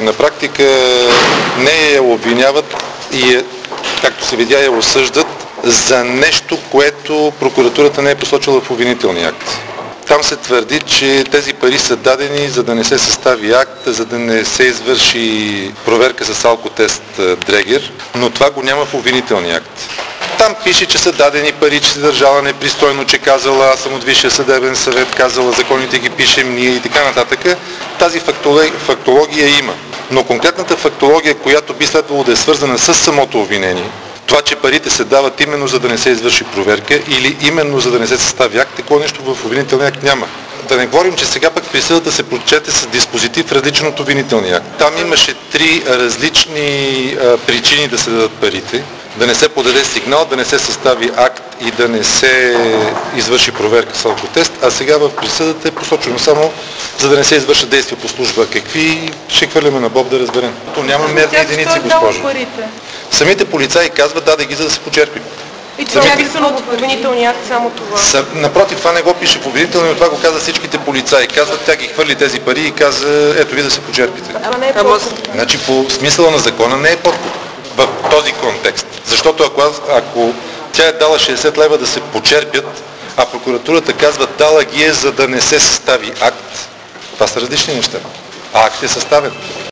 На практика не я обвиняват и, както се видя, я осъждат за нещо, което прокуратурата не е посочила в обвинителния акт. Там се твърди, че тези пари са дадени, за да не се състави акт, за да не се извърши проверка с алкотест Дрегер, но това го няма в обвинителния акт. Там пише, че са дадени пари, че се държала непристойно, че казала, аз съм от Висшия съдебен съвет, казала, законите ги пишем ние и така нататък. Тази фактология има. Но конкретната фактология, която би следвало да е свързана с самото обвинение, това, че парите се дават именно за да не се извърши проверка или именно за да не се състави акт, такова нещо в обвинителния акт няма. Да не говорим, че сега пък присъдата се прочете с диспозитив различен от обвинителния акт. Там имаше 3 различни причини да се дадат парите. Да не се подаде сигнал, да не се състави акт и да не се извърши проверка с алкотест, а сега в присъдата е посочено само за да не се извършат действия по служба. Какви ще хвърляме на боб да разберем? То няма мерни единици, госпожо. Самите полицаи казват, даде ги, за да се почерпим. И това е писано в обвинителния акт, само това. Напротив, това не го пише в обвинителния, но това го каза всичките полицаи. Казват, тя ги хвърли тези пари и каза, ето ви да се почерпите. Ама не е подкуп. Значи по смисъла на закона не е подкуп в този контекст. Защото ако тя е дала 60 лева да се почерпят, а прокуратурата казва, дала ги е, за да не се състави акт, това са различни неща. А акт е съставен.